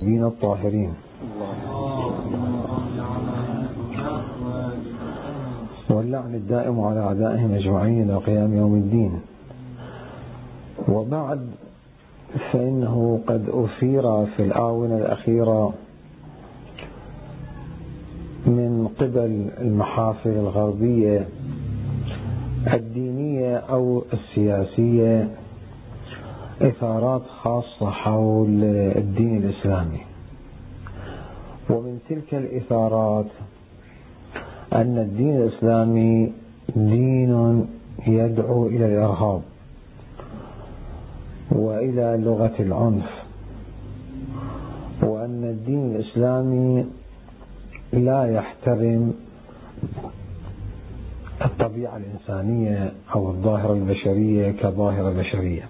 بين الطاهرين، واللعن الدائم على أعدائهم أجمعين إلى قيام يوم الدين. وبعد، فإنه قد أثير في الآونة الأخيرة من قبل المحافل الغربية الدينية أو السياسية إثارات خاصة حول الدين الإسلامي. ومن تلك الإثارات أن الدين الإسلامي دين يدعو إلى الإرهاب وإلى لغة العنف، وأن الدين الإسلامي لا يحترم الطبيعة الإنسانية أو الظاهرة البشرية كظاهرة بشرية.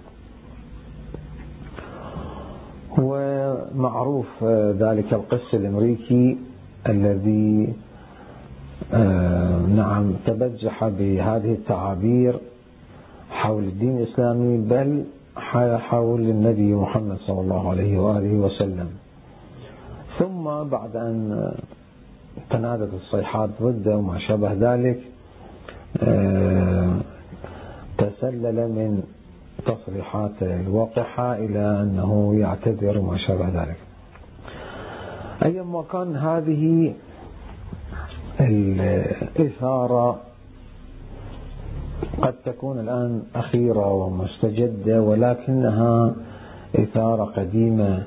ومعروف ذلك القس الأمريكي الذي تبجح بهذه التعابير حول الدين الإسلامي، بل حول النبي محمد صلى الله عليه وآله وسلم. ثم بعد أن تنادت الصيحات ضده وما شابه ذلك، تسلل من تصريحات الوقحة إلى أنه يعتذر وما شابه ذلك. أيما كان، هذه الإثارة قد تكون الآن أخيرة ومستجدة، ولكنها إثارة قديمة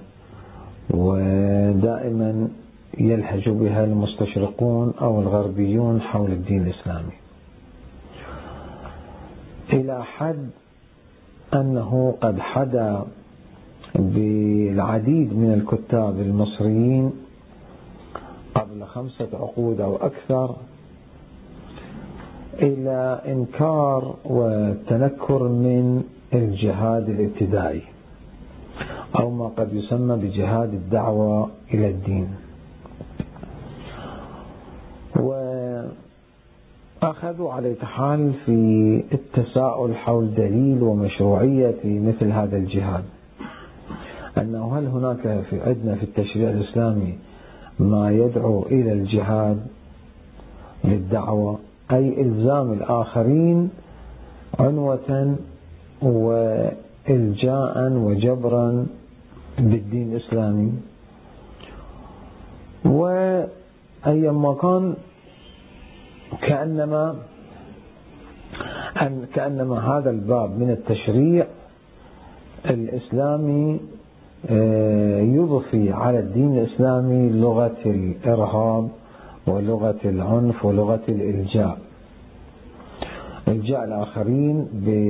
ودائما يلهج بها المستشرقون أو الغربيون حول الدين الإسلامي، إلى حد أنه قد حدا بالعديد من الكتاب المصريين قبل 5 عقود أو أكثر إلى إنكار والتنكر من الجهاد الابتدائي، أو ما قد يسمى بجهاد الدعوة إلى الدين. وأخذوا على حال في التساؤل حول دليل ومشروعية مثل هذا الجهاد، أنه هل هناك عندنا في التشريع الإسلامي ما يدعو إلى الجهاد للدعوة، أي إلزام الآخرين عنوة وإلجاء وجبرا بالدين الإسلامي. وأيما كان، كأنما هذا الباب من التشريع الإسلامي يضفي على الدين الإسلامي لغة الإرهاب ولغة العنف ولغة الإلجاء الآخرين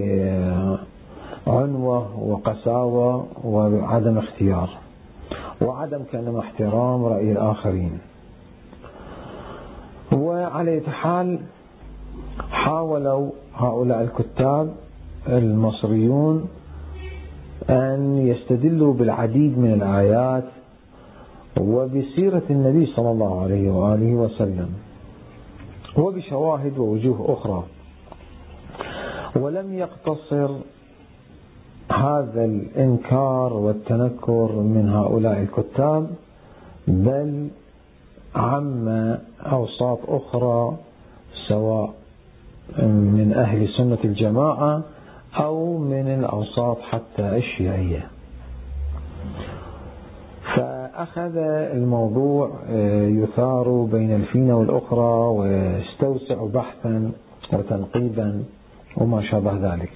بعنوة وقساوة وعدم اختيار وعدم كأنما احترام رأي الآخرين. وعلى حال، حاولوا هؤلاء الكتاب المصريون أن يستدلوا بالعديد من الآيات وبسيرة النبي صلى الله عليه وآله وسلم وبشواهد ووجوه أخرى، ولم يقتصر هذا الإنكار والتنكر من هؤلاء الكتاب، بل عم أوساط أخرى سواء من أهل سنة الجماعة أو من الأوساط حتى الشيعية. فأخذ الموضوع يثار بين الفينة والأخرى ويستوسع بحثا وتنقيبا وما شابه ذلك.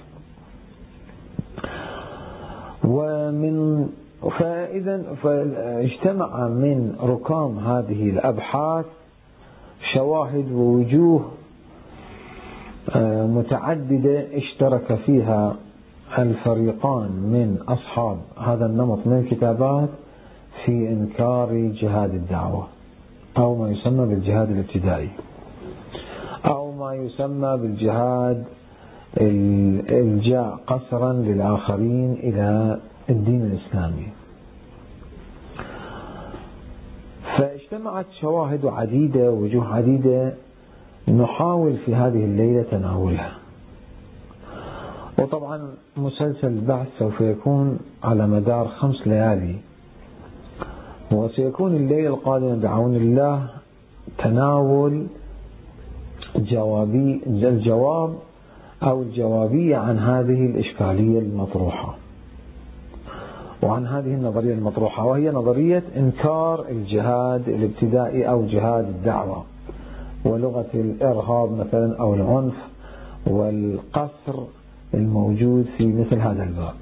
فاجتمع من ركام هذه الأبحاث شواهد ووجوه متعددة اشترك فيها الفريقان من أصحاب هذا النمط من الكتابات في إنكار جهاد الدعوة، أو ما يسمى بالجهاد الابتدائي، أو ما يسمى بالجهاد الإلجاء قسرا للآخرين إلى الدين الإسلامي. فاجتمعت شواهد عديدة ووجوه عديدة نحاول في هذه الليلة تناولها. وطبعا مسلسل البحث سوف يكون على مدار 5 ليالي، وسيكون الليلة القادمة بعون الله تناول الجواب أو الجوابية عن هذه الإشكالية المطروحة وعن هذه النظرية المطروحة، وهي نظرية إنكار الجهاد الابتدائي أو جهاد الدعوة ولغة الإرهاب مثلا أو العنف والقصر الموجود في مثل هذا الباب.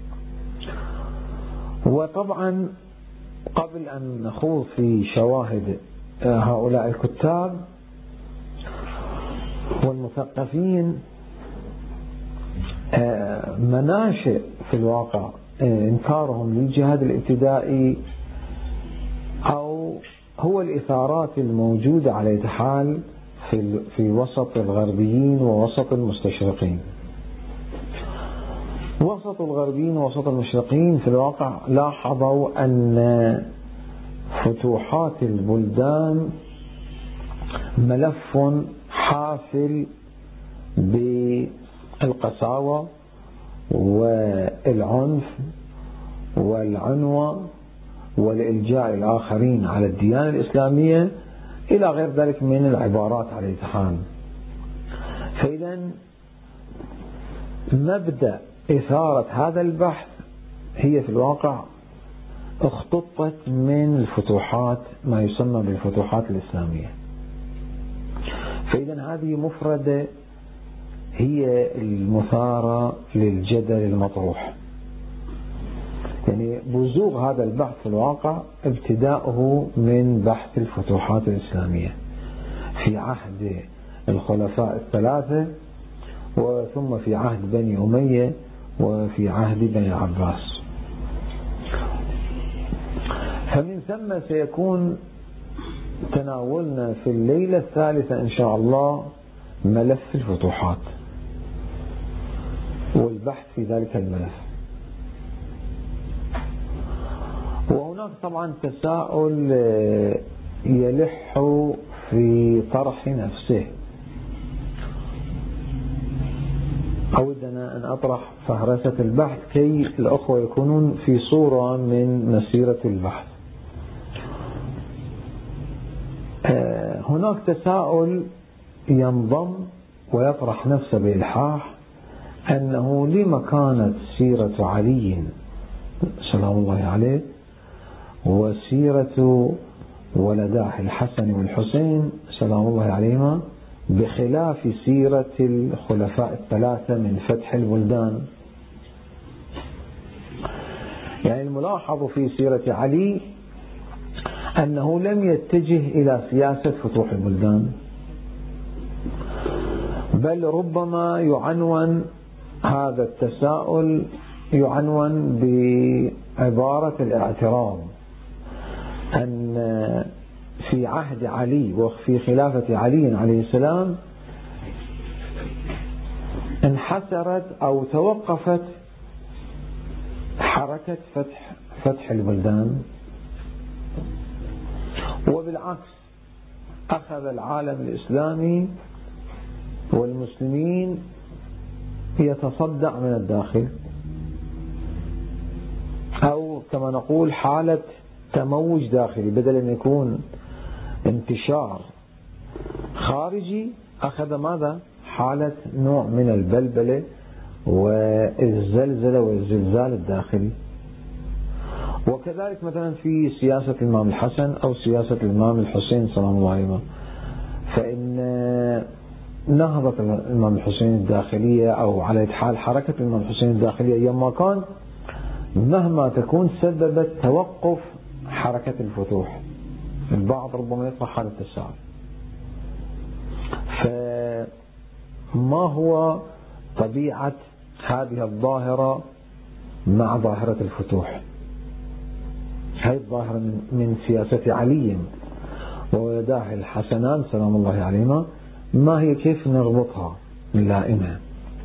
وطبعا قبل أن نخوض في شواهد هؤلاء الكتاب والمثقفين، مناشئ في الواقع إنكارهم للجهاد الابتدائي أو هو الإثارات الموجودة على أية حال في وسط الغربيين ووسط المستشرقين. وسط الغربيين ووسط المشرقين في الواقع لاحظوا أن فتوحات البلدان ملف حافل بالقساوة والعنف والعنوة والإلجاء الآخرين على الديانة الإسلامية إلى غير ذلك من العبارات على أية حال. فإذا مبدأ إثارة هذا البحث هي في الواقع اختطت من الفتوحات، ما يسمى بالفتوحات الإسلامية. فإذا هذه مفردة هي المثارة للجدل المطروح. يعني بزوغ هذا البحث في الواقع ابتداؤه من بحث الفتوحات الإسلامية في عهد الخلفاء الثلاثة، وثم في عهد بني أمية، وفي عهد بني العباس. فمن ثم سيكون تناولنا في الليلة الثالثة إن شاء الله ملف الفتوحات والبحث في ذلك الملف. وهناك طبعا تساؤل يلح في طرح نفسه. أود أن أطرح فهرسة البحث كي الأخوة يكونون في صورة من مسيرة البحث. هناك تساؤل ينضم ويطرح نفسه بإلحاح أنه لما كانت سيرة علي سلام الله عليه وسيرة ولداه الحسن والحسين سلام الله عليهما بخلاف سيرة الخلفاء الثلاثة من فتح البلدان. يعني الملاحظ في سيرة علي أنه لم يتجه إلى سياسة فتوح البلدان، بل ربما يعنون هذا التساؤل يعنون بعبارة الاعتراض أن في عهد علي وفي خلافة علي عليه السلام انحسرت أو توقفت حركة فتح البلدان، وبالعكس أخذ العالم الإسلامي والمسلمين يتصدع من الداخل، أو كما نقول حالة تموج داخلي بدل أن يكون انتشار خارجي. أخذ ماذا؟ حالة نوع من البلبلة والزلزلة والزلزال الداخلي. وكذلك مثلا في سياسة الإمام الحسن أو سياسة الإمام الحسين سلام الله عليهما، فإن نهضة الإمام الحسين الداخلية أو على حال حركة الإمام الحسين الداخلية أيام كان مهما تكون سببت توقف حركة الفتوح. البعض ربما يطرح هذا التساؤل، فما هو طبيعة هذه الظاهرة مع ظاهرة الفتوح؟ هذه الظاهرة من سياسة علي وولداه الحسنان سلام الله عليهما، ما هي كيف نربطها نلائمها؟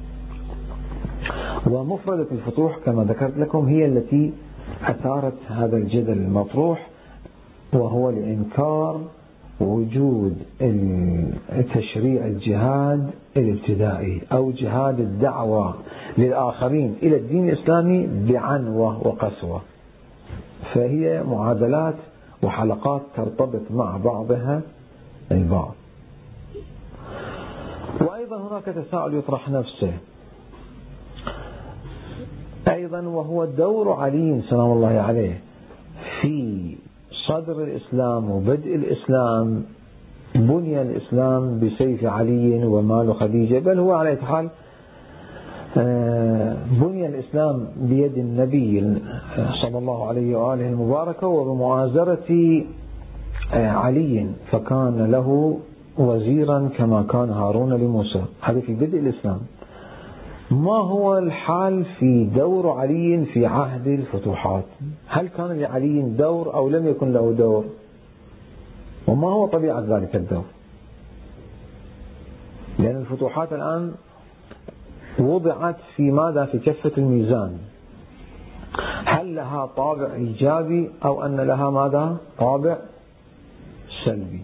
ومفردة الفتوح كما ذكرت لكم هي التي أثارت هذا الجدل المطروح، وهو لإنكار وجود تشريع الجهاد الابتدائي أو جهاد الدعوة للآخرين إلى الدين الإسلامي بعنوة وقسوة. فهي معادلات وحلقات ترتبط مع بعضها البعض. وأيضا هناك تساؤل يطرح نفسه أيضا، وهو دور علي سلام الله عليه في صدر الإسلام وبدء الإسلام. بني الإسلام بسيف علي ومال خديجة، بل هو على حال بني الإسلام بيد النبي صلى الله عليه وآله المباركة وبمؤازرة علي، فكان له وزيرا كما كان هارون لموسى. هذا في بدء الإسلام. ما هو الحال في دور علي في عهد الفتوحات؟ هل كان لعلي دور أو لم يكن له دور؟ وما هو طبيعة ذلك الدور؟ لأن الفتوحات الآن وضعت في ماذا؟ في كفة الميزان. هل لها طابع إيجابي أو أن لها ماذا؟ طابع سلبي؟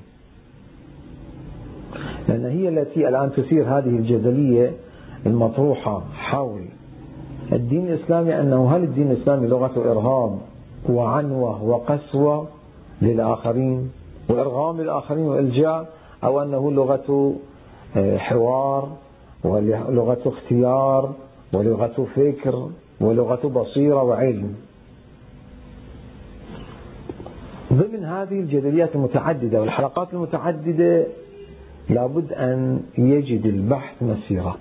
لأن هي التي الآن تثير هذه الجدلية المطروحة حول الدين الإسلامي، أنه هل الدين الإسلامي لغة إرهاب وعنوة وقسوة للآخرين وإرغام للآخرين وإلجاء، أو أنه لغة حوار ولغة اختيار ولغة فكر ولغة بصيرة وعلم. ضمن هذه الجدليات المتعددة والحلقات المتعددة لابد أن يجد البحث مسيرة.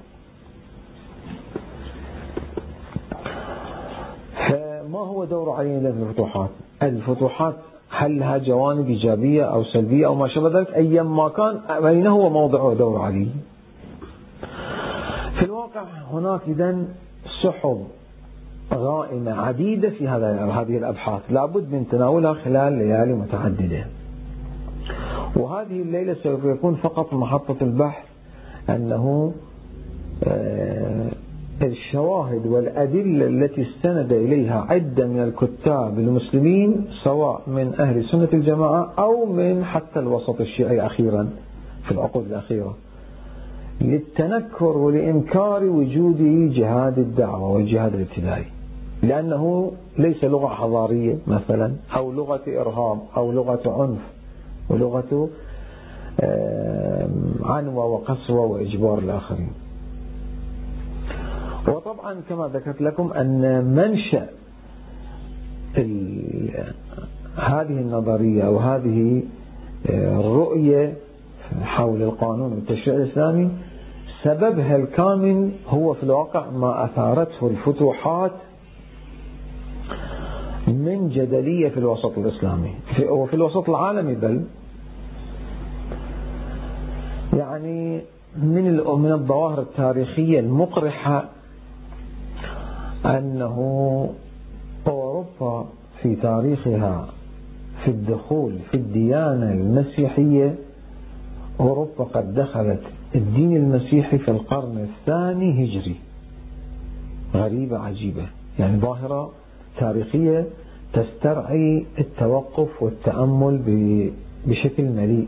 فما هو دور علي في الفتوحات؟ الفتوحات هل لها جوانب إيجابية أو سلبية أو ما شابه ذلك؟ أيما كان، أين هو موضع دور علي؟ في الواقع هناك إذن سحب غائمة عديدة في هذه الأبحاث، لابد من تناولها خلال ليالي متعددة. وهذه الليلة سوف يكون فقط محطة البحث أنه الشواهد والأدلة التي استند إليها عدة من الكتاب المسلمين، سواء من أهل سنة الجماعة أو من حتى الوسط الشيعي أخيرا في العقود الأخيرة، للتنكر ولإنكار وجود جهاد الدعوة والجهاد الابتدائي، لأنه ليس لغة حضارية مثلا أو لغة إرهاب أو لغة عنف ولغة عنوة وقسوة وإجبار الآخرين. وطبعا كما ذكرت لكم أن منشأ هذه النظرية أو هذه الرؤية حول القانون والتشريع الإسلامي سببها الكامن هو في الواقع ما أثارته الفتوحات من جدلية في الوسط الإسلامي وفي الوسط العالمي، بل يعني من الظواهر التاريخية المقرحة أنه أوروبا في تاريخها في الدخول في الديانة المسيحية، أوروبا قد دخلت الدين المسيحي في القرن الثاني هجري. غريبة عجيبة، يعني ظاهرة تاريخية تسترعي التوقف والتأمل بشكل مليء.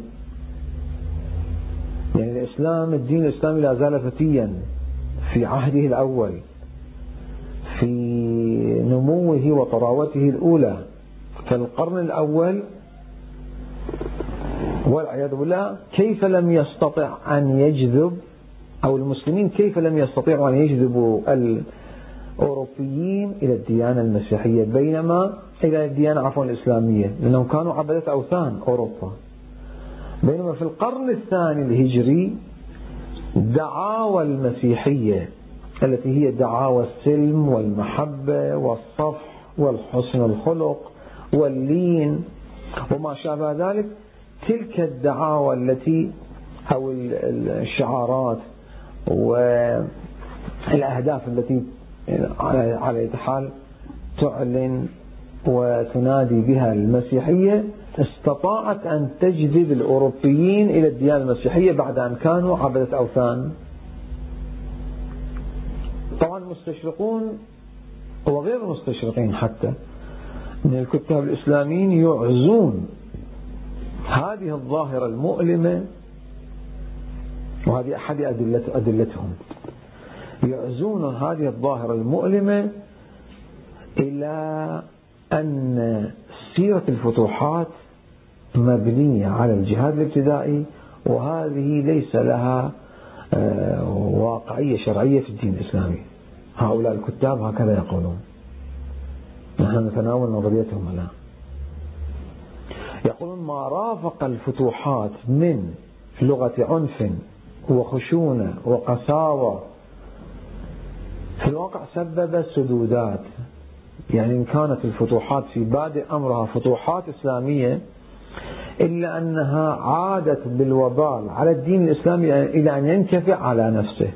يعني الدين الإسلامي لا زال فتيا في عهده الأول، في نموه وطراوته الأولى في القرن الأول، والعياذ بالله كيف لم يستطع أن يجذب، أو المسلمين كيف لم يستطيعوا أن يجذبوا الأوروبيين إلى الديانة المسيحية، بينما إلى الديانة الإسلامية، لأنهم كانوا عبدة أوثان أوروبا. بينما في القرن الثاني الهجري دعاوى المسيحية التي هي دعاوى السلم والمحبة والصفح والحسن الخلق واللين وما شابه ذلك، تلك الدعاوى التي أو الشعارات والأهداف التي على حال تعلن وتنادي بها المسيحية، استطاعت أن تجذب الأوروبيين إلى الديانة المسيحية بعد أن كانوا عبدة أوثان. طبعا المستشرقون وغير المستشرقين حتى من الكتاب الإسلاميين يعزون هذه الظاهرة المؤلمة، وهذه أحد أدلتهم، يعزون هذه الظاهرة المؤلمة إلى أن سيرة الفتوحات مبنية على الجهاد الابتدائي، وهذه ليس لها واقعية شرعية في الدين الإسلامي. هؤلاء الكتاب هكذا يقولون، نحن نتناول نظريتهم الآن. يقولون ما رافق الفتوحات من لغة عنف وخشونة وقساوة في الواقع سبب سدودات. يعني إن كانت الفتوحات في بادئ أمرها فتوحات إسلامية، إلا أنها عادت بالوبال على الدين الإسلامي إلى أن ينكفئ على نفسه،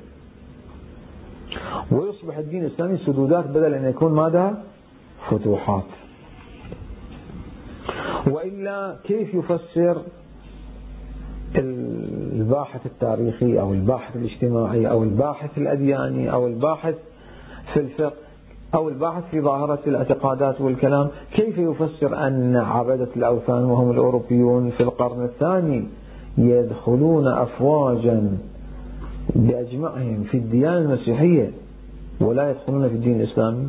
ويصبح الدين الإسلامي سدودات بدل أن يكون ماذا؟ فتوحات. وإلا كيف يفسر الباحث التاريخي أو الباحث الاجتماعي أو الباحث الأدياني أو الباحث في الفقه أو الباحث في ظاهرة الاعتقادات والكلام، كيف يفسر أن عبدة الأوثان وهم الأوروبيون في القرن الثاني يدخلون أفواجا بأجمعهم في الديانة المسيحية ولا يدخلون في الدين الإسلامي؟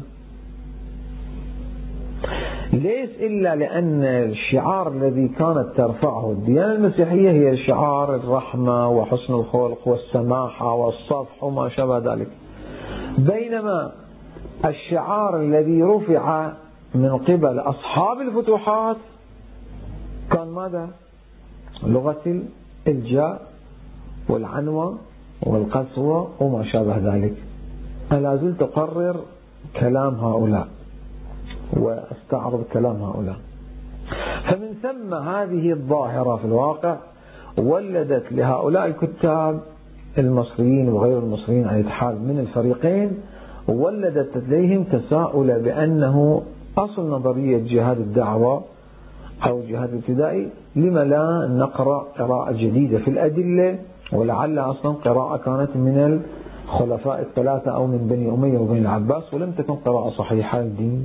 ليس إلا لأن الشعار الذي كانت ترفعه الديانة المسيحية هي شعار الرحمة وحسن الخلق والسماحة والصفح وما شابه ذلك، بينما الشعار الذي رفع من قبل أصحاب الفتوحات كان ماذا؟ لغة الإلجاء والعنوة والقسوة وما شابه ذلك. ألا زلت أقرر كلام هؤلاء وأستعرض كلام هؤلاء. فمن ثم هذه الظاهرة في الواقع ولدت لهؤلاء الكتاب المصريين وغير المصريين على الحال من الفريقين، ولدت لديهم تساؤل بأنه أصل نظرية جهاد الدعوة أو جهاد الابتدائي لما لا نقرأ قراءة جديدة في الأدلة، ولعل أصلا قراءة كانت من الخلفاء الثلاثة أو من بني أمية وبني العباس ولم تكن قراءة صحيحة للدين.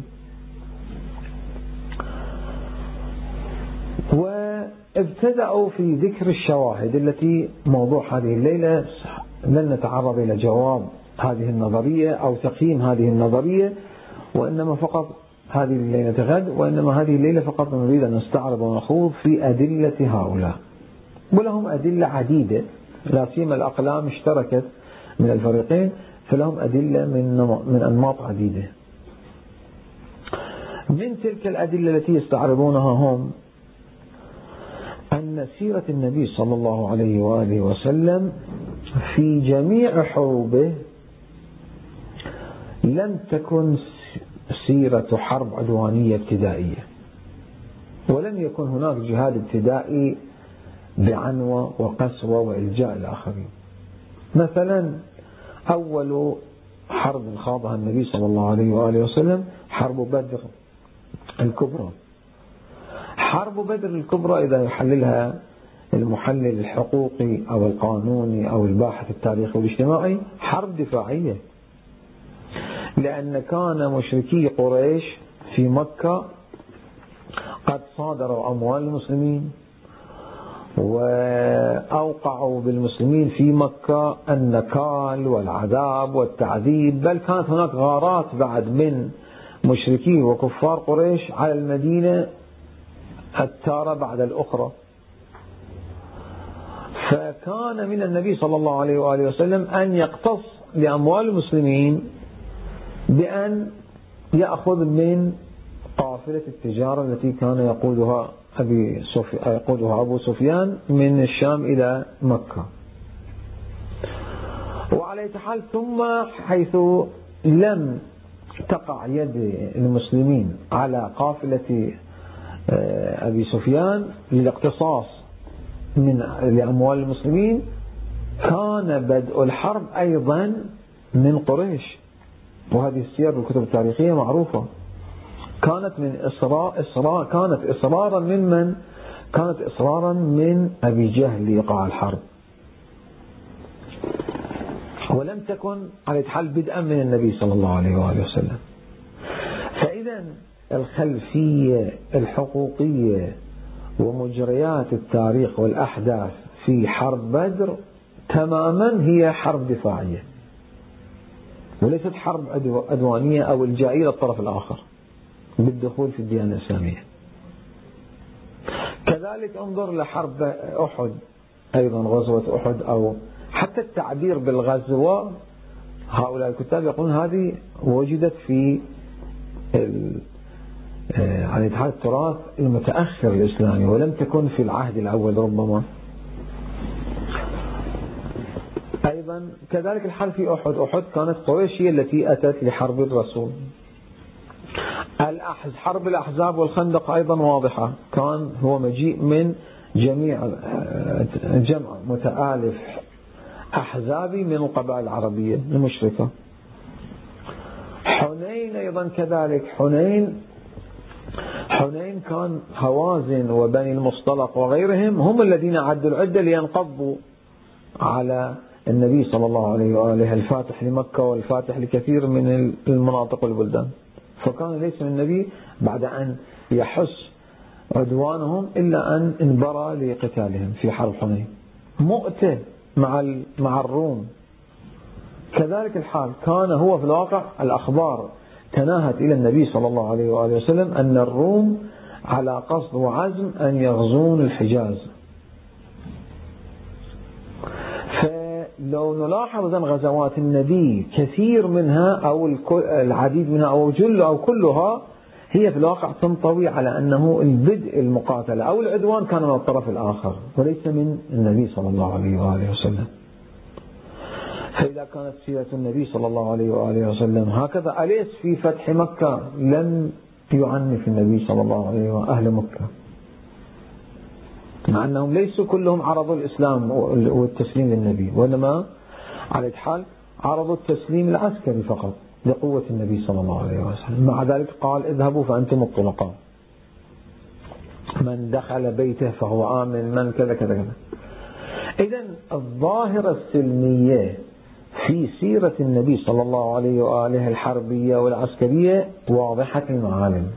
وابتدأوا في ذكر الشواهد التي موضوع هذه الليلة لن نتعرض إلى جواب هذه النظرية أو تقييم هذه النظرية، وإنما فقط هذه الليلة غد، وإنما هذه الليلة فقط نريد أن نستعرض ونخوض في أدلة هؤلاء. ولهم أدلة عديدة، لا سيما الأقلام اشتركت من الفريقين، فلهم أدلة من أنماط عديدة. من تلك الأدلة التي يستعرضونها هم أن سيرة النبي صلى الله عليه وآله وسلم في جميع حروبه لم تكن سيرة حرب عدوانية ابتدائية، ولم يكن هناك جهاد ابتدائي بعنوة وقسوة وإلجاء الآخرين. مثلا أول حرب خاضها النبي صلى الله عليه وآله وسلم حرب بدر الكبرى. حرب بدر الكبرى إذا يحللها المحلل الحقوقي أو القانوني أو الباحث التاريخي والاجتماعي حرب دفاعية، لأن كان مشركي قريش في مكة قد صادروا أموال المسلمين وأوقعوا بالمسلمين في مكة النكال والعذاب والتعذيب، بل كانت هناك غارات بعد من مشركي وكفار قريش على المدينة التارة بعد الأخرى. فكان من النبي صلى الله عليه وآله وسلم أن يقتص لأموال المسلمين بأن يأخذ من قافلة التجارة التي كان يقودها أبو سفيان من الشام إلى مكة. وعلى حال ثم حيث لم تقع يد المسلمين على قافلة أبي سفيان للاقتصاص لأموال المسلمين، كان بدء الحرب أيضا من قريش، وهذه السير بالكتب التاريخية معروفة. كانت إصرارا من أبي جهل لإيقاع الحرب، ولم تكن على حال بدءا من النبي صلى الله عليه وآله وسلم. فإذا الخلفية الحقوقية ومجريات التاريخ والأحداث في حرب بدر تماما هي حرب دفاعية، وليست حرب عدوانية أو الجائية للطرف الآخر بالدخول في الديانة الإسلامية. كذلك انظر لحرب أحد، أيضا غزوة أحد، أو حتى التعبير بالغزوة، هؤلاء الكتاب يقولون هذه وجدت في يعني هذا التراث المتأخر الإسلامي، ولم تكن في العهد الأول ربما. أيضا كذلك الحال في أحد. أحد كانت قريش هي التي أتت لحرب الرسول. حرب الأحزاب والخندق أيضا واضحة، كان هو مجيء من جمع متآلف أحزابي من القبائل العربية المشركة. حنين أيضا كذلك. حنين كان هوازن وبني المصطلق وغيرهم هم الذين عدوا العدة لينقضوا على النبي صلى الله عليه وآله، الفاتح لمكة والفاتح لكثير من المناطق والبلدان. فكان ليس من النبي بعد أن يحس عدوانهم إلا أن انبرى لقتالهم في حرب حنين. مؤتة مع الروم كذلك الحال، كان هو في الواقع الأخبار تناهت إلى النبي صلى الله عليه وآله وسلم أن الروم على قصد وعزم أن يغزون الحجاز. فلو نلاحظ غزوات النبي كثير منها أو العديد منها أو جل أو كلها هي في الواقع تنطوي على أنه البدء المقاتلة أو العدوان كان من الطرف الآخر وليس من النبي صلى الله عليه وآله وسلم. فإذا كانت سيرة النبي صلى الله عليه وآله وسلم هكذا، أليس في فتح مكة لم يعنف النبي صلى الله عليه وأهل مكة، مع أنهم ليسوا كلهم عرضوا الإسلام والتسليم للنبي، وإنما على الحال عرضوا التسليم العسكري فقط لقوة النبي صلى الله عليه وسلم. مع ذلك قال اذهبوا فأنتم الطلقاء، من دخل بيته فهو آمن، من كذا كذا كذا. إذن الظاهرة السلمية في سيرة النبي صلى الله عليه وآله الحربية والعسكرية واضحة المعالم.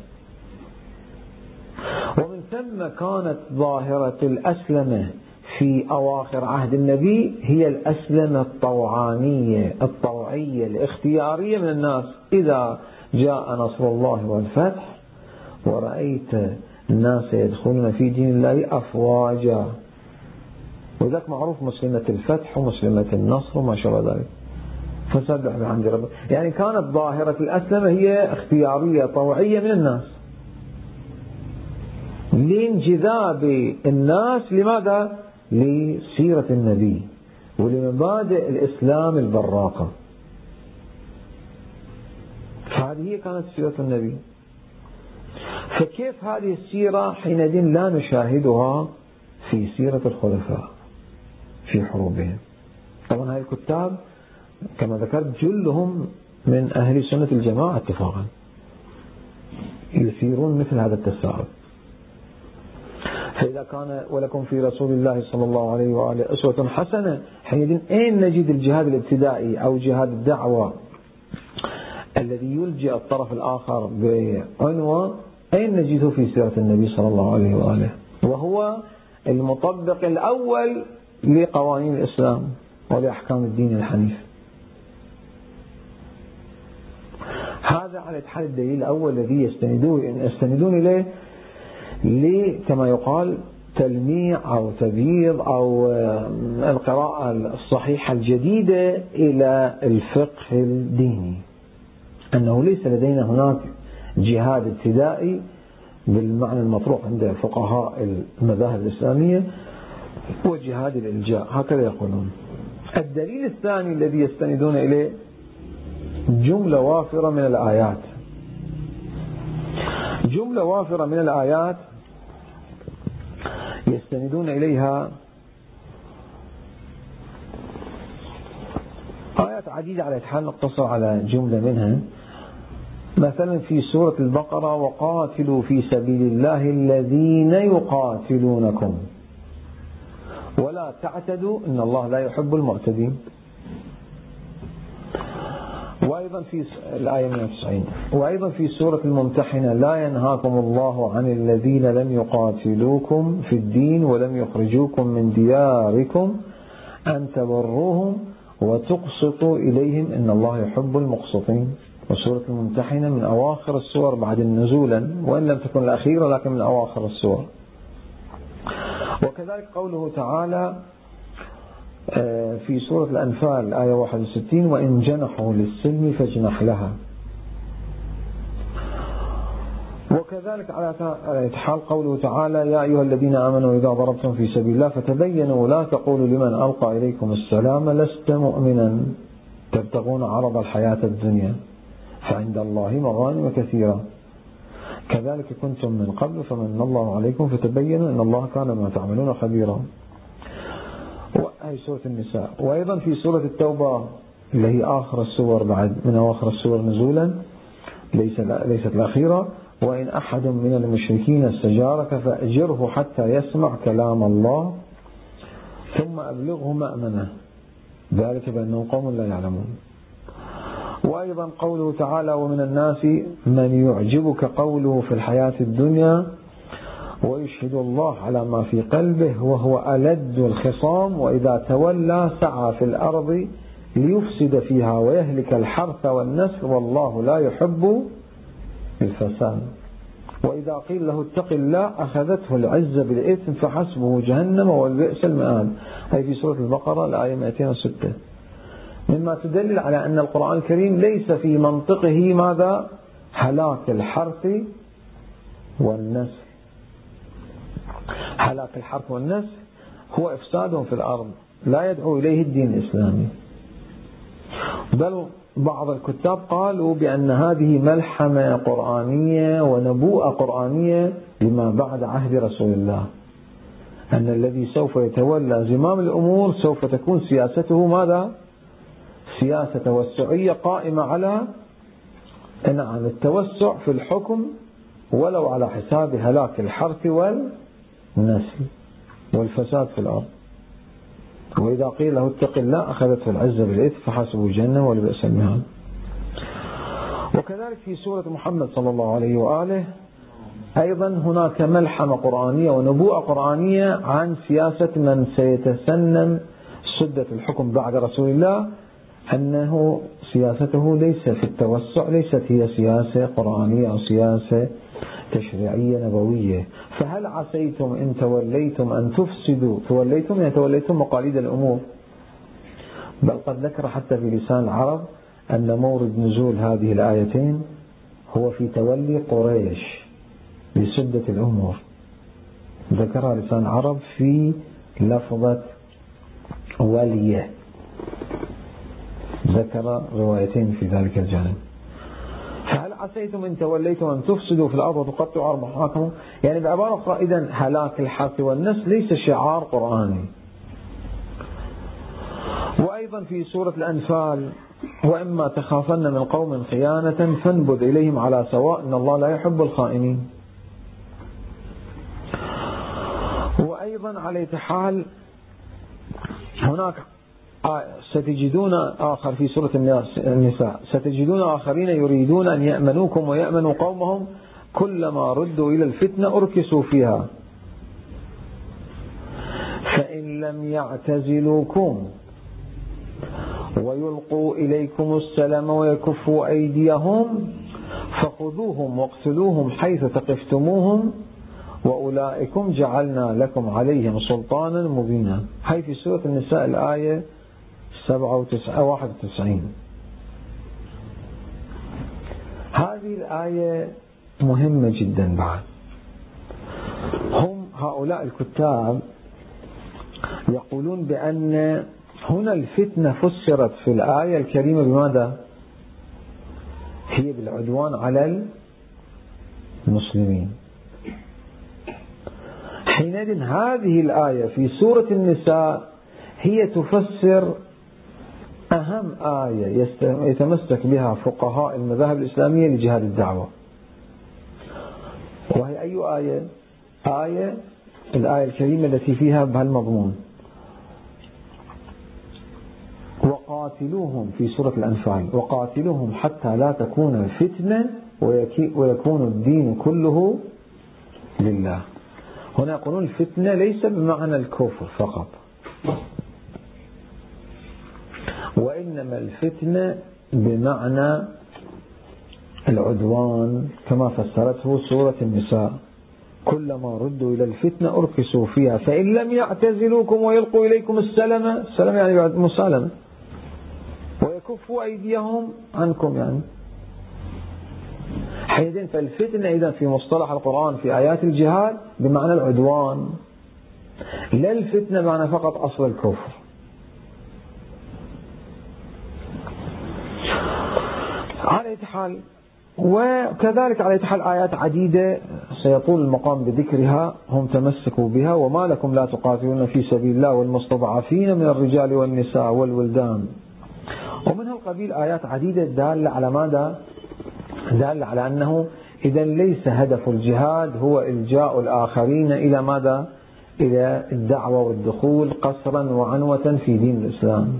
ومن ثم كانت ظاهرة الأسلمة في أواخر عهد النبي هي الأسلمة الطوعانية الطوعية الاختيارية من الناس. إذا جاء نصر الله والفتح ورأيت الناس يدخلون في دين الله أفواجا، وذلك معروف مسلمة الفتح ومسلمة النصر وما شابه ذلك، فسبح بحمد ربك. يعني كانت ظاهرة الأسلمة هي اختيارية طوعية من الناس لانجذاب الناس. لماذا؟ لسيرة النبي ولمبادئ الإسلام البراقة. فهذه كانت سيرة النبي. فكيف هذه السيرة حينئذ لا نشاهدها في سيرة الخلفاء في حروبهم؟ طبعا هذه الكتاب كما ذكرت جلهم من أهل سنة الجماعة اتفاقا يثيرون مثل هذا التساؤل. فإذا كان ولكم في رسول الله صلى الله عليه وآله أسوة حسنة، حينئذ أين نجد الجهاد الابتدائي أو جهاد الدعوة الذي يلجئ الطرف الآخر بعنوة؟ أين نجده في سيرة النبي صلى الله عليه وآله، وهو المطبق الأول لقوانين الإسلام ولأحكام الدين الحنيف. هذا على الحال الدليل الأول الذي يستندون إليه كما يقال تلميع أو تبييض أو القراءة الصحيحة الجديدة إلى الفقه الديني، أنه ليس لدينا هناك جهاد ابتدائي بالمعنى المطروح عند فقهاء المذاهب الإسلامية وجهاد الإلجاء، هكذا يقولون. الدليل الثاني الذي يستندون إليه جملة وافرة من الآيات، جملة وافرة من الآيات يستندون إليها، آيات عديدة على الحال نقتصر على جملة منها. مثلا في سورة البقرة وقاتلوا في سبيل الله الذين يقاتلونكم ولا تعتدوا إن الله لا يحب المعتدين. وأيضا في الآية 190 وأيضا في سورة الممتحنة لا ينهاكم الله عن الذين لم يقاتلوكم في الدين ولم يخرجوكم من دياركم أن تبروهم وتقسطوا إليهم إن الله يحب المقسطين. وسورة الممتحنة من أواخر السور بعد النزولا، وإن لم تكن الأخيرة لكن من أواخر السور. وكذلك قوله تعالى في سورة الأنفال آية 61: وإن جنحوا للسلم فاجنح لها. وكذلك على حال قوله تعالى: يا أيها الذين آمنوا إذا ضربتم في سبيل الله فتبينوا ولا تقولوا لمن ألقى إليكم السلام لست مؤمنا تبتغون عرض الحياة الدنيا فعند الله مغانم كثيرة كذلك كنتم من قبل فمن الله عليكم فتبينوا إن الله كان ما تعملون خبيرا. وهي سورة النساء. وأيضا في سورة التوبة اللي هي آخر السور بعد من أواخر السور نزولا ليست الأخيرة: وإن أحد من المشركين استجارك فأجره حتى يسمع كلام الله ثم أبلغه مأمنه ذلك بأنهم قوم لا يعلمون. وأيضا قوله تعالى: ومن الناس من يعجبك قوله في الحياة الدنيا ويشهد الله على ما في قلبه وهو ألد الخصام وإذا تولى سعى في الأرض ليفسد فيها ويهلك الحرث والنسل والله لا يحب الفساد. وإذا قيل له اتق الله أخذته العزة بالإثم فحسبه جهنم والبئس المآب. هذه في سورة البقرة الآية 206. مما تدلل على أن القرآن الكريم ليس في منطقه ماذا؟ هلاك الحرث والنسل. هلاك الحرث والنسل هو إفساد في الأرض لا يدعو إليه الدين الإسلامي. بل بعض الكتاب قالوا بأن هذه ملحمة قرآنية ونبوءة قرآنية لما بعد عهد رسول الله، أن الذي سوف يتولى زمام الأمور سوف تكون سياسته ماذا؟ سياسة توسعية قائمة على التوسع في الحكم ولو على حساب هلاك الحرث والنسل والفساد في الأرض. وإذا قيل له اتق الله أخذته العزة بالإثم فحسبه جهنم والبئس المهاد. وكذلك في سورة محمد صلى الله عليه وآله أيضا هناك ملحمة قرآنية ونبوءة قرآنية عن سياسة من سيتسنم سدة الحكم بعد رسول الله، أنه سياسته ليس في التوسع، ليست هي سياسة قرآنية أو سياسة تشريعية نبوية. فهل عسيتم إن توليتم أن تفسدوا؟ توليتم يعني توليتم مقاليد الأمور. بل قد ذكر حتى في لسان العرب أن مورد نزول هذه الآيتين هو في تولي قريش لسدة الأمور. ذكرها لسان العرب في لفظة وليه، ذكر روايتين في ذلك الجانب. فهل عسيتم إن توليتم أن تفسدوا في الأرض وتقطعوا أرحامكم؟ يعني بعبارة أخرى إذن هلاك الحرث والنسل ليس شعار قرآني. وأيضا في سورة الأنفال: وإما تخافن من قوم خيانة فانبذ إليهم على سواء إن الله لا يحب الخائنين. وأيضا على حال هناك ستجدون آخر في سورة النساء: ستجدون آخرين يريدون أن يأمنوكم ويأمنوا قومهم كلما ردوا إلى الفتنة أركسوا فيها فإن لم يعتزلوكم ويلقوا إليكم السلام ويكفوا أيديهم فخذوهم واقتلوهم حيث ثقفتموهم وأولئكم جعلنا لكم عليهم سلطانا مبينا. هاي في سورة النساء الآية 91. هذه الآية مهمة جدا. بعد هم هؤلاء الكتاب يقولون بأن هنا الفتنة فسرت في الآية الكريمة بماذا؟ هي بالعدوان على المسلمين. حينئذ هذه الآية في سورة النساء هي تفسر أهم آية يتمسك بها فقهاء المذاهب الإسلامية لجهاد الدعوة. وهي أي آية؟ الآية الكريمة التي فيها بهالمضمون: وقاتلوهم في سورة الأنفال وقاتلوهم حتى لا تكون فتنة ويكون الدين كله لله. هنا يقولون الفتنة ليس بمعنى الكفر فقط، وإنما الفتنة بمعنى العدوان كما فسرته سورة النساء: كلما ردوا إلى الفتنة أركسوا فيها فإن لم يعتزلوكم ويلقوا إليكم السلام يعني بعد مسالمة ويكفوا أيديهم عنكم يعني حينئذ فالفتنة إذا في مصطلح القرآن في آيات الجهاد بمعنى العدوان، لا الفتنة بمعنى فقط أصل الكفر. على حال وكذلك على حال آيات عديدة سيطول المقام بذكرها هم تمسكوا بها. وما لكم لا تقاتلون في سبيل الله والمستضعفين من الرجال والنساء والولدان، ومن هالقبيل آيات عديدة دالة على ماذا؟ دالة على أنه إذا ليس هدف الجهاد هو إلجاء الآخرين إلى ماذا؟ إلى الدعوة والدخول قسرا وعنوة في دين الإسلام.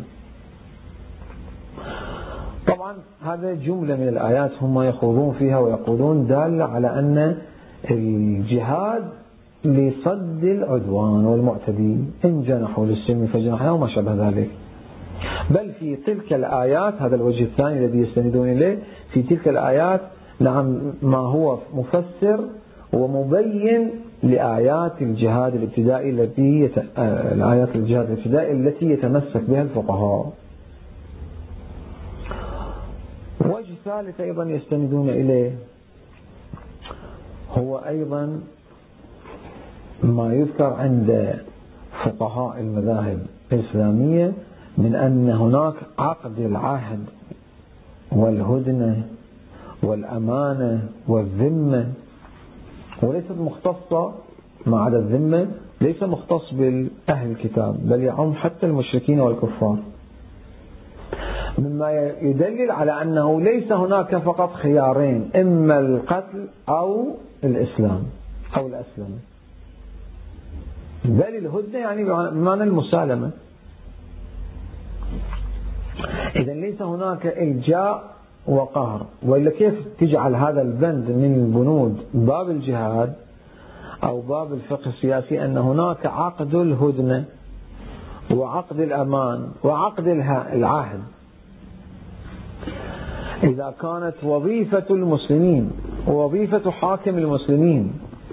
طبعا هذا جملة من الآيات هم يخوضون فيها ويقولون دالة على أن الجهاد لصد العدوان والمعتدين، إن جنحوا للسلم فجنح له وما شابه ذلك. بل في تلك الآيات هذا الوجه الثاني الذي يستندون إليه، في تلك الآيات نعم ما هو مفسر ومبين لآيات الجهاد الابتدائي الآيات الجهاد الابتدائي التي يتمسك بها الفقهاء. وجه ثالث أيضا يستندون إليه هو أيضا ما يذكر عند فقهاء المذاهب الإسلامية من أن هناك عقد العهد والهدنة والأمانة والذمة، وليست مختصة ما عدا الذمة، ليس مختص بالأهل الكتاب بل يعم حتى المشركين والكفار، مما يدلل على أنه ليس هناك فقط خيارين، إما القتل أو الإسلام أو الأسلم، بل الهدنة يعني بمعنى المسالمة. إذا ليس هناك إلجاء وقهر. وإلا كيف تجعل هذا البند من بنود باب الجهاد أو باب الفقه السياسي أن هناك عقد الهدنة وعقد الأمان وعقد العهد؟ إذا كانت وظيفة المسلمين ووظيفة حاكم المسلمين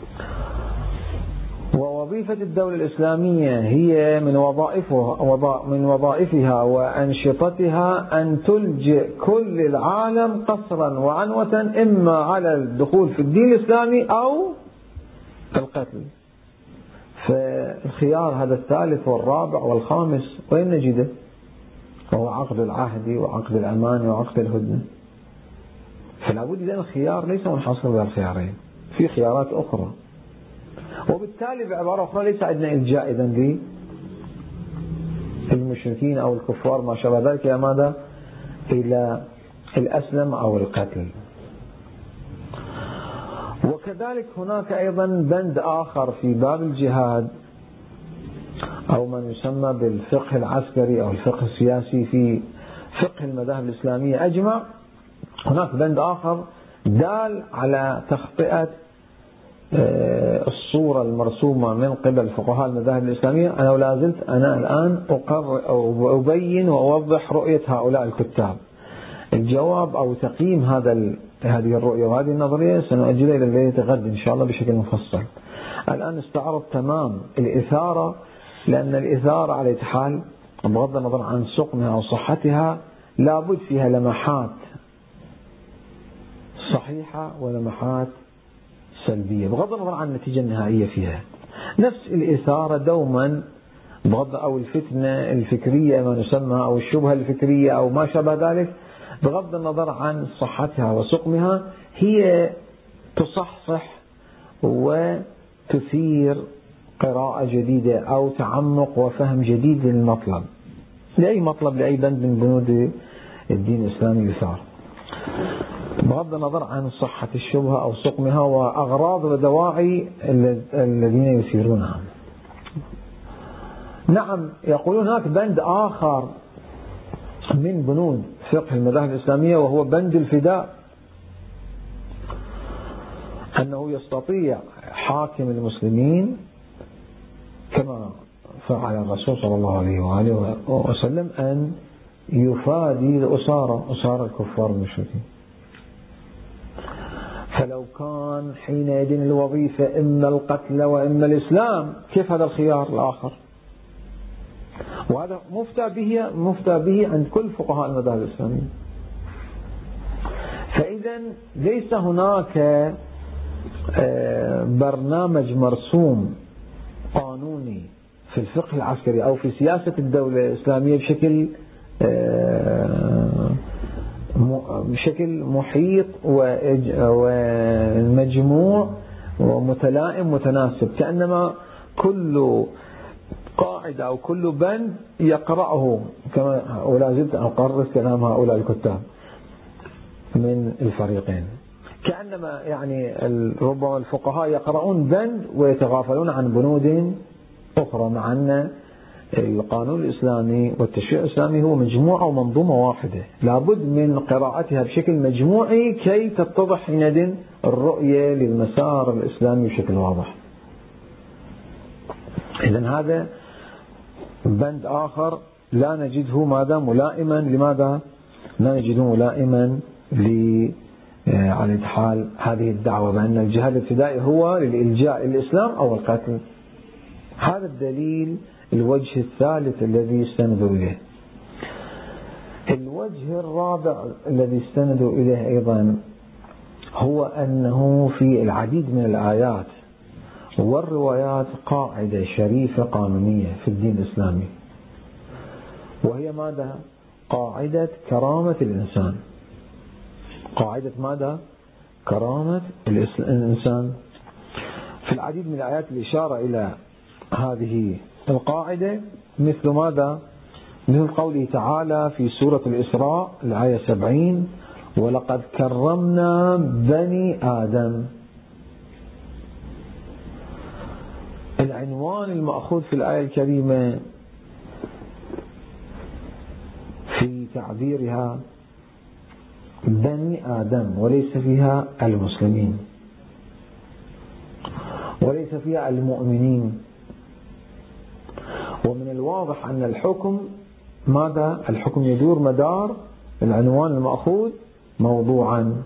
ووظيفة الدولة الإسلامية هي من وظائفها وأنشطتها أن تلجئ كل العالم قسرا وعنوة إما على الدخول في الدين الإسلامي أو القتل، فالخيار هذا الثالث والرابع والخامس وين نجده؟ وهو عقد العهد وعقد الأمان وعقد الهدنة. فلا بد إذن الخيار ليس منحصر بين الخيارين، في خيارات أخرى. وبالتالي بعبارة أخرى ليس عندنا إلجاء إذن للمشركين أو الكفار ما شابه ذلك إلى ماذا؟ إلى الأسلم أو القتل. وكذلك هناك أيضا بند آخر في باب الجهاد أو من يسمى بالفقه العسكري أو الفقه السياسي في فقه المذاهب الإسلامية أجمع. هناك بند آخر دال على تخطئة الصورة المرسومة من قبل فقهاء المذاهب الإسلامية. أنا لا زلت الآن أبين وأوضح رؤية هؤلاء الكتاب. الجواب أو تقييم هذه الرؤية وهذه النظرية سنؤجلها إلى ليلة غد إن شاء الله بشكل مفصل. الآن استعرض تمام الإثارة، لأن الإثارة على حال بغض النظر عن سقمها أو صحتها لابد فيها لمحات صحيحة ولمحات سلبية بغض النظر عن النتيجة النهائية فيها. نفس الإثارة دوما أو الفتنة الفكرية ما نسمى أو الشبهة الفكرية أو ما شابه ذلك بغض النظر عن صحتها وسقمها هي تصحصح وتثير قراءة جديدة أو تعمق وفهم جديد للمطلب، لأي مطلب لأي بند من بنود الدين الإسلامي يثار بغض النظر عن صحة الشبهة أو سقمها وأغراض ودواعي الذين يثيرونها. نعم يقولون هناك بند آخر من بنود فقه المذاهب الإسلامية وهو بند الفداء، أنه يستطيع حاكم المسلمين كما فعل الرسول صلى الله عليه وآله وسلم أن يفادي أسارة الكفار المشركين. فلو كان حينئذ الوظيفة إما القتل وإما الإسلام، كيف هذا الخيار الآخر؟ وهذا مفتى به عند كل فقهاء المذاهب الإسلامية. فإذا ليس هناك برنامج مرسوم قانوني في الفقه العسكري أو في سياسة الدولة الإسلامية بشكل محيط ومجموع ومتلائم متناسب، كأنما كل قاعدة أو كل بند يقرأه، كما ولا زلت أقرر كلام هؤلاء الكتاب من الفريقين، كأنما يعني ربما الفقهاء يقرؤون بند ويتغافلون عن بنود أخرى، مع أن القانون الإسلامي والتشريع الإسلامي هو مجموعة ومنظومة واحدة، لابد من قراءتها بشكل مجموعي كي تتضح حينئذ الرؤية للمسار الإسلامي بشكل واضح. إذن هذا بند آخر لا نجده ماذا ملائما، لماذا لا نجده ملائما على حال هذه الدعوة بأن الجهاد الابتدائي هو للإلجاء الإسلام أو القتل. هذا الدليل الوجه الثالث الذي استندوا إليه. الوجه الرابع الذي استندوا إليه أيضا هو أنه في العديد من الآيات والروايات قاعدة شريفة قانونية في الدين الإسلامي، وهي ماذا؟ قاعدة كرامة الإنسان. قاعدة ماذا؟ كرامة الإنسان. في العديد من الآيات الإشارة إلى هذه القاعدة، مثل ماذا؟ مثل قوله تعالى في سورة الإسراء الآية 70: ولقد كرمنا بني آدم. العنوان المأخوذ في الآية الكريمة في تعبيرها بني آدم، وليس فيها المسلمين وليس فيها المؤمنين. ومن الواضح أن الحكم ماذا؟ الحكم يدور مدار العنوان المأخوذ موضوعا.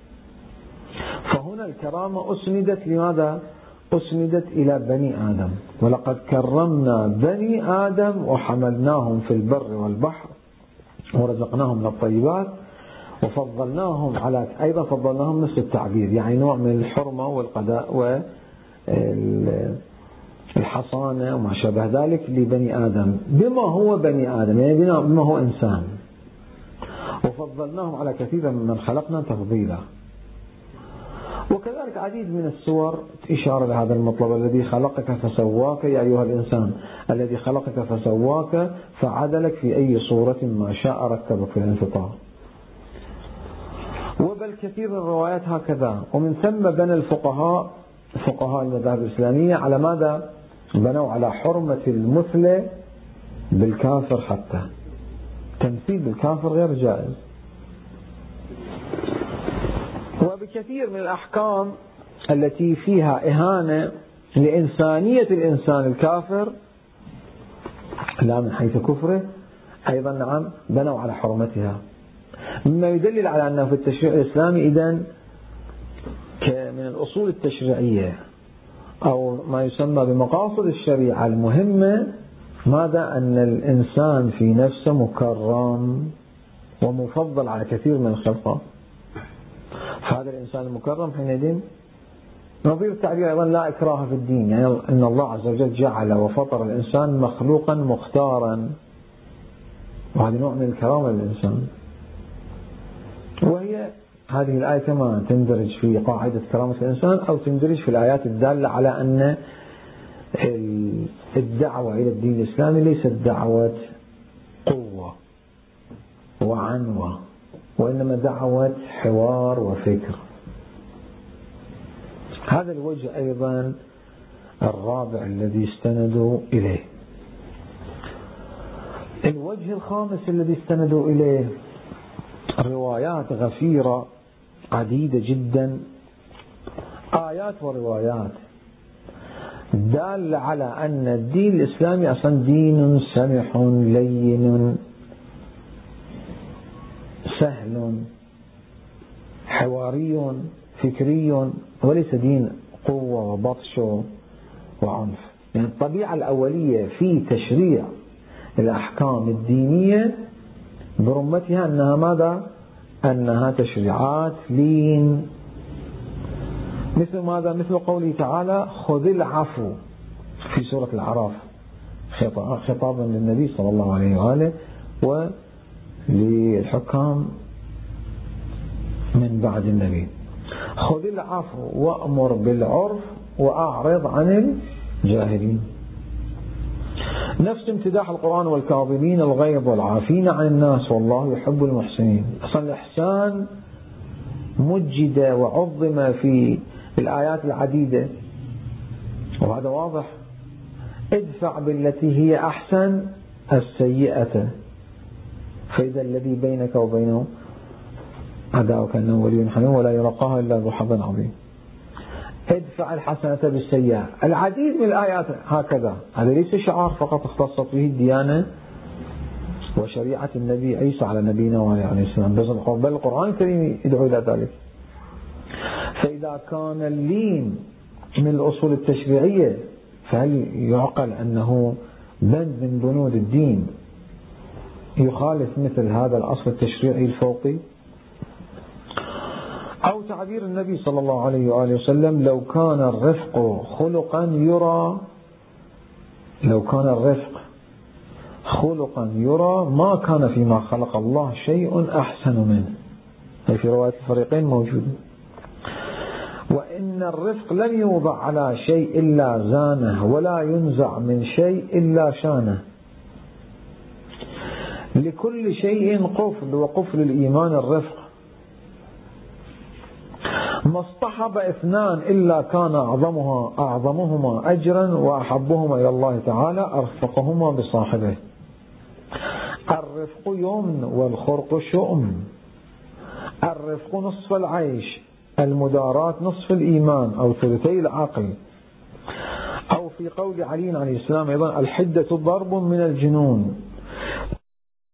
فهنا الكرامة أسندت لماذا؟ أسندت إلى بني آدم. ولقد كرمنا بني آدم وحملناهم في البر والبحر ورزقناهم من الطيبات وفضلناهم على، أيضا فضلناهم نفس التعبير، يعني نوع من الحرمة والقضاء والحصانة وما شابه ذلك لبني آدم، بما هو بني آدم يعني بما هو إنسان. وفضلناهم على كثير من خلقنا تفضيلا. وكذلك عديد من السور إشارة لهذا المطلب: الذي خلقك فسواك يا أيها الإنسان، الذي خلقك فسواك فعدلك في أي صورة ما شاء ركبك في الانفطار. وبل كثير من الروايات هكذا. ومن ثم بنى فقهاء المذاهب الإسلامية على ماذا؟ بنوا على حرمة المثلى بالكافر، حتى تمثيل بالكافر غير جائز. وبكثير من الأحكام التي فيها إهانة لإنسانية الإنسان الكافر لا من حيث كفره، أيضا نعم بنوا على حرمتها، مما يدلل على أنه في التشريع الإسلامي إذن من الأصول التشريعية أو ما يسمى بمقاصد الشريعة المهمة ماذا؟ أن الإنسان في نفسه مكرم ومفضل على كثير من الخلق. فهذا الإنسان المكرم حينئذ نظير التعبير أيضا لا إكراه في الدين، يعني أن الله عز وجل جعل وفطر الإنسان مخلوقا مختارا، وهذا نوع من الكرامة للإنسان. وهي هذه الآية كما تندرج في قاعدة كرامة الإنسان أو تندرج في الآيات الدالة على أن الدعوة إلى الدين الإسلامي ليست دعوة قوة وعنوة، وإنما دعوة حوار وفكر. هذا الوجه أيضا الرابع الذي استندوا إليه. الوجه الخامس الذي استندوا إليه روايات غفيرة عديدة جدا، آيات وروايات دالة على أن الدين الإسلامي أصلا دين سمح لين سهل حواري فكري وليس دين قوة وبطش وعنف. يعني الطبيعة الأولية في تشريع الأحكام الدينية برمتها أنها ماذا؟ أنها تشريعات لين، مثل ماذا؟ مثل قوله تعالى خذ العفو في سورة الأعراف، خطابا للنبي صلى الله عليه وآله وللحكام من بعد النبي. خذ العفو وأمر بالعرف وأعرض عن الجاهلين. نفس امتداح القرآن والكاظمين الغيظ والعافين عن الناس والله يحب المحسنين. أصلا الإحسان مجد وعظم في الآيات العديدة، وهذا واضح. ادفع بالتي هي أحسن السيئة فإذا الذي بينك وبينه عداوة كأنه ولي حميم ولا يلقاها إلا ذو حظ عظيم. ادفع الحسنة بالسيئة. العديد من الآيات هكذا. هذا ليس شعار فقط اختصت به الديانة وشريعة النبي عيسى على نبينا وعليه السلام، بل القرآن الكريم يدعو إلى ذلك. فإذا كان اللين من الأصول التشريعية فهل يعقل أنه بند من بنود الدين يخالف مثل هذا الأصل التشريعي الفوقي؟ أو تعبير النبي صلى الله عليه وآله وسلم لو كان الرفق خلقا يرى ما كان فيما خلق الله شيء أحسن منه. هي في رواية الفريقين موجود. وإن الرفق لن يوضع على شيء إلا زانه ولا ينزع من شيء إلا شانه. لكل شيء قفل وقفل الإيمان الرفق. ما اصطحب اثنان إلا كان أعظمهما أجرا وأحبهما إلى الله تعالى أرفقهما بصاحبه. الرفق يمن والخرق شؤم. الرفق نصف العيش، المدارات نصف الإيمان أو ثلثي العقل. أو في قول علي عليه السلام أيضا الحدة ضرب من الجنون